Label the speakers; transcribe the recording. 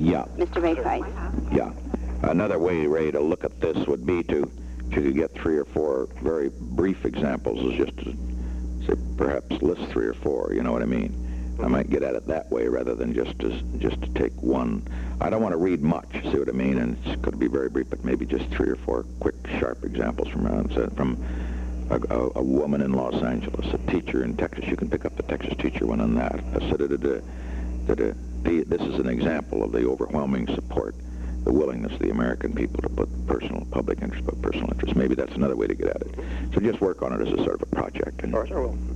Speaker 1: Yeah.
Speaker 2: Mr. Ray Price.
Speaker 1: Yeah. Another way, Ray, to look at this would be to, if you could get 3 or 4 very brief examples, is just to say, perhaps list 3 or 4, you know what I mean? I might get at it that way rather than just to take one. I don't want to read much, see what I mean? And it's going to be very brief, but maybe just 3 or 4 quick, sharp examples from a woman in Los Angeles, a teacher in Texas. You can pick up the Texas teacher one on that. This is an example of the overwhelming support, the willingness of the American people to put public interest, but personal interest. Maybe that's another way to get at it. So just work on it as a sort of a project.
Speaker 3: Of course I will.